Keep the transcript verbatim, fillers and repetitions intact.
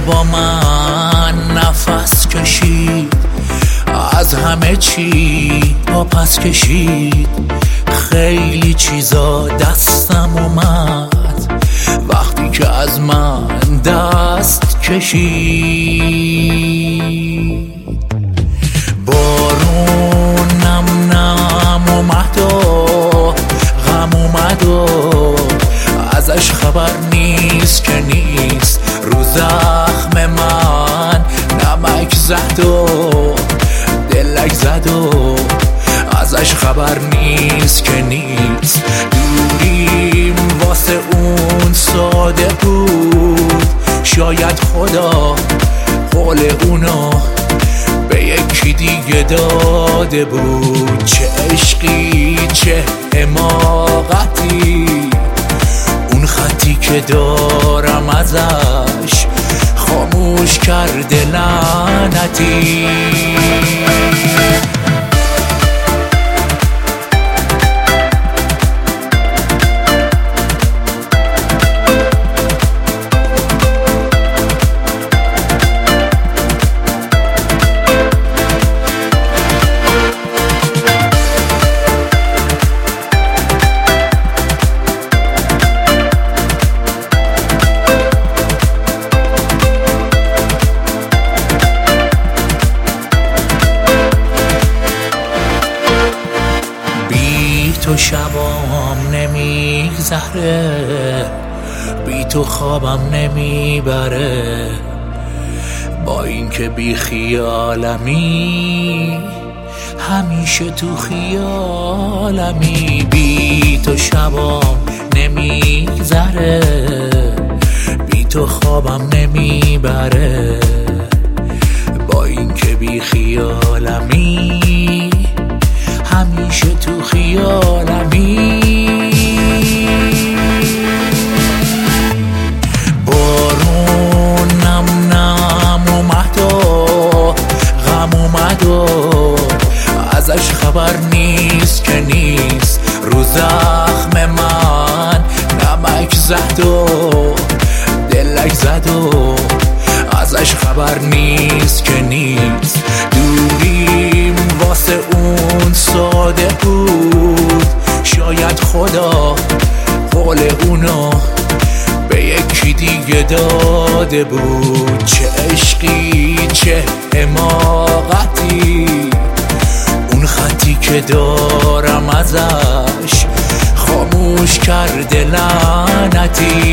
با من نفس کشید، از همه چی با پس کشید. خیلی چیزا دستم اومد وقتی که از من دست کشید. بارون نم نم اومد و غم اومد و ازش خبر نیست که نیست. رو زخم من نمک زد و دلک زد و ازش خبر نیست که نیست. دوریم واسه اون ساده بود، شاید خدا قول اونو به یکی دیگه داده بود. چه عشقی چه حماقتی، اون خطی که دارم ازش خاموش کرده لعنتی. تو شبام نمیگذره، بی تو خوابم نمیبره. با اینکه بی خیالمی همیشه تو خیالمی. بی تو شبام نمیگذره، بی تو خوابم نمیبره. با اینکه بی خیالمی همیشه تو خیالمی. بارون نم نم اومد و غم اومد و ازش خبر نیست که نیست. رو زخم من نمک زد و دلک زد و ازش خبر نیست که نیست. دوریم واسه اون ساده بود، شاید خدا قول اونو به یکی دیگه داده بود. چه عشقی چه حماقتی، اون خطی که دارم ازش خاموش کرده لعنتی.